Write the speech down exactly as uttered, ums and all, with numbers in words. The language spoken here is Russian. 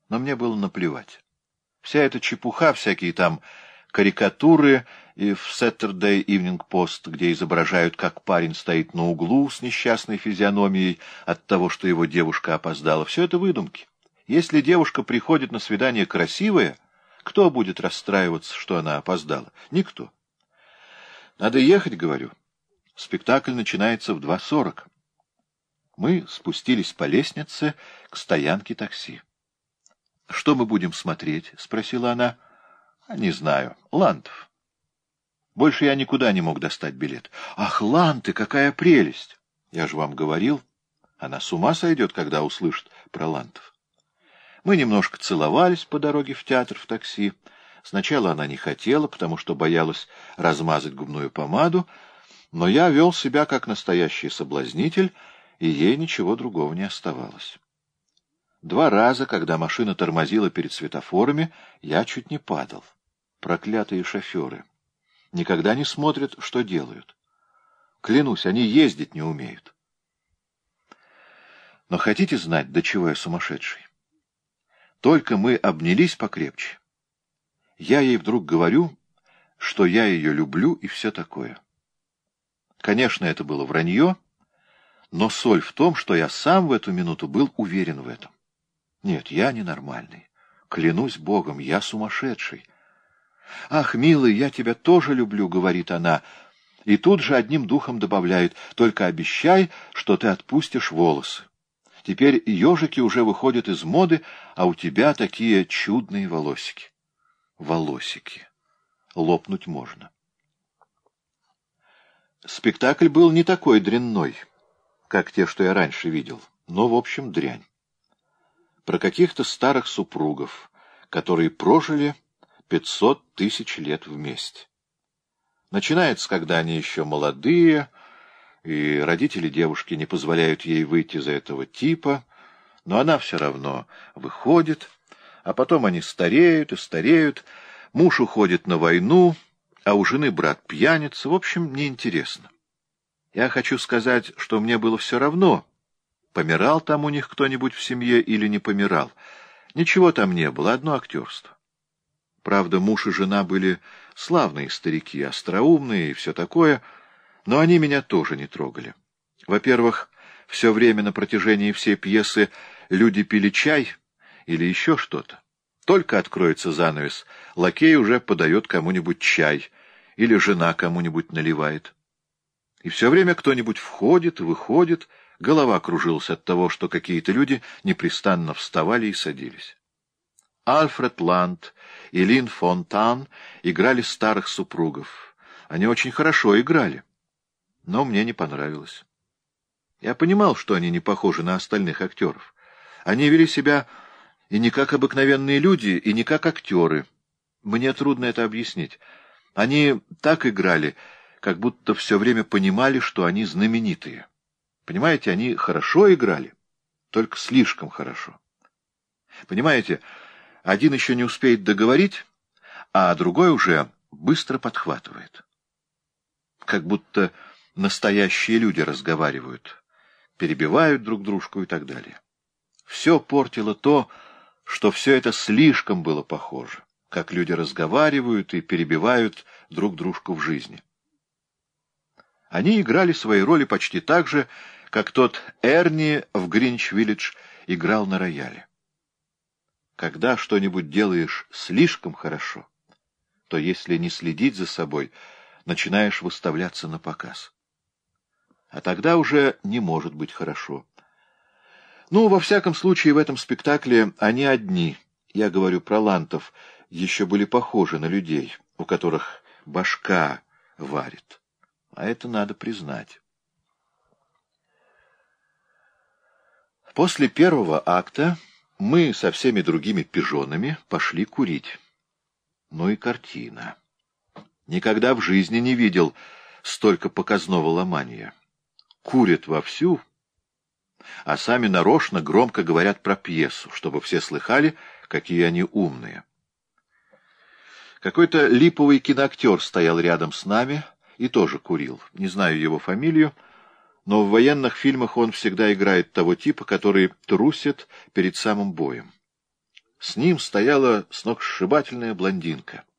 но мне было наплевать. Вся эта чепуха, всякие там карикатуры и в Saturday Evening Post, где изображают, как парень стоит на углу с несчастной физиономией от того, что его девушка опоздала, все это выдумки. Если девушка приходит на свидание красивая, кто будет расстраиваться, что она опоздала? Никто. Надо ехать, говорю. Спектакль начинается в два сорок. Мы спустились по лестнице к стоянке такси. — Что мы будем смотреть? — спросила она. — Не знаю. Лантов. Больше я никуда не мог достать билет. — Ах, Ланты, какая прелесть! Я же вам говорил. Она с ума сойдет, когда услышит про Лантов. Мы немножко целовались по дороге в театр в такси. Сначала она не хотела, потому что боялась размазать губную помаду, но я вел себя как настоящий соблазнитель, и ей ничего другого не оставалось. Два раза, когда машина тормозила перед светофорами, я чуть не падал. Проклятые шоферы. Никогда не смотрят, что делают. Клянусь, они ездить не умеют. Но хотите знать, до чего я сумасшедший? Только мы обнялись покрепче. Я ей вдруг говорю, что я ее люблю и все такое. Конечно, это было вранье, но соль в том, что я сам в эту минуту был уверен в этом. Нет, я ненормальный. Клянусь Богом, я сумасшедший. «Ах, милый, я тебя тоже люблю», — говорит она, и тут же одним духом добавляет: «Только обещай, что ты отпустишь волосы. Теперь ежики уже выходят из моды, а у тебя такие чудные волосики». Волосики. Лопнуть можно. Спектакль был не такой дрянной, как те, что я раньше видел, но, в общем, дрянь. Про каких-то старых супругов, которые прожили пятьсот тысяч лет вместе. Начинается, когда они еще молодые, и родители девушки не позволяют ей выйти за этого типа, но она все равно выходит, а потом они стареют и стареют, муж уходит на войну, а у жены брат пьяница, в общем, неинтересно. Я хочу сказать, что мне было все равно, помирал там у них кто-нибудь в семье или не помирал. Ничего там не было, одно актерство. Правда, муж и жена были славные старики, остроумные и все такое, но они меня тоже не трогали. Во-первых, все время на протяжении всей пьесы люди пили чай или еще что-то. Только откроется занавес, лакей уже подает кому-нибудь чай, или жена кому-нибудь наливает. И все время кто-нибудь входит, выходит, голова кружилась от того, что какие-то люди непрестанно вставали и садились. Альфред Ланд и Лин Фонтан играли старых супругов. Они очень хорошо играли, но мне не понравилось. Я понимал, что они не похожи на остальных актеров. Они вели себя и не как обыкновенные люди, и не как актеры. Мне трудно это объяснить. Они так играли, как будто все время понимали, что они знаменитые. Понимаете, они хорошо играли, только слишком хорошо. Понимаете, один еще не успеет договорить, а другой уже быстро подхватывает. Как будто настоящие люди разговаривают, перебивают друг дружку и так далее. Все портило то, что все это слишком было похоже, как люди разговаривают и перебивают друг дружку в жизни. Они играли свои роли почти так же, как тот Эрни в Гринч-Виллидж играл на рояле. Когда что-нибудь делаешь слишком хорошо, то, если не следить за собой, начинаешь выставляться на показ. А тогда уже не может быть хорошо. Ну, во всяком случае, в этом спектакле они одни, я говорю про Лантов, еще были похожи на людей, у которых башка варит. А это надо признать. После первого акта мы со всеми другими пижонами пошли курить. Ну и картина. Никогда в жизни не видел столько показного ломания. Курят вовсю, а сами нарочно громко говорят про пьесу, чтобы все слыхали, какие они умные. Какой-то липовый киноактер стоял рядом с нами и тоже курил. Не знаю его фамилию, но в военных фильмах он всегда играет того типа, который трусит перед самым боем. С ним стояла сногсшибательная блондинка.